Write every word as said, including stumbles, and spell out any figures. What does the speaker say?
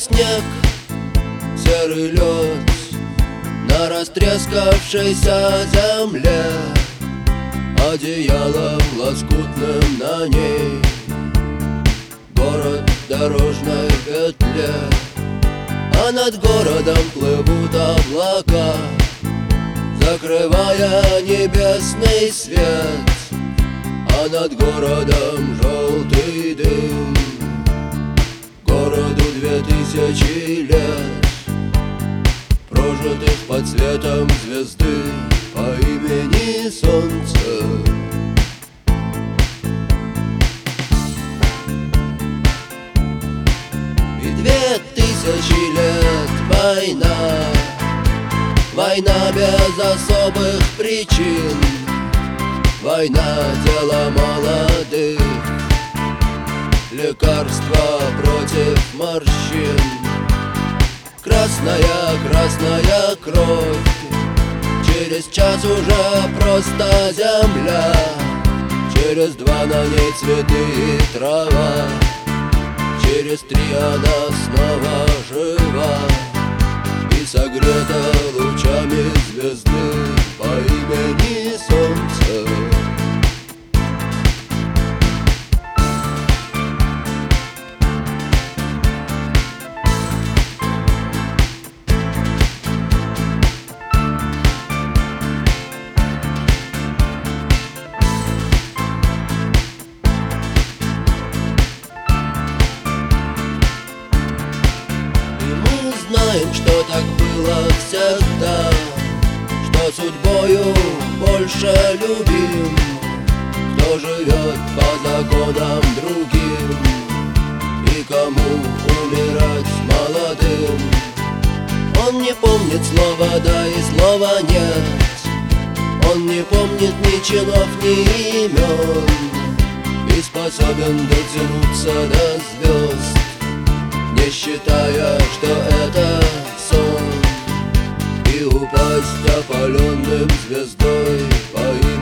снег, серый лед на растрескавшейся земле, одеялом лоскутным на ней город в дорожной петле. А над городом плывут облака, закрывая небесный свет. А над городом желтый дым, городу две тысячи лет, прожитых под светом звезды по имени Солнце. И две тысячи лет война, война без особых причин, война дело молодых, лекарства против морщин. Красная, красная кровь, через час уже просто земля, через два на ней цветы и трава, через три она снова жива и согрета лучами звезды по имени Солнце. Знаем, что так было всегда, что судьбою больше любим, кто живет по законам другим и кому умирать молодым. Он не помнит слова «да» и слова «нет», он не помнит ни чинов, ни имен, и способен дотянуться до звезд, не считая, что это сон, и упасть опаленным звездой по имени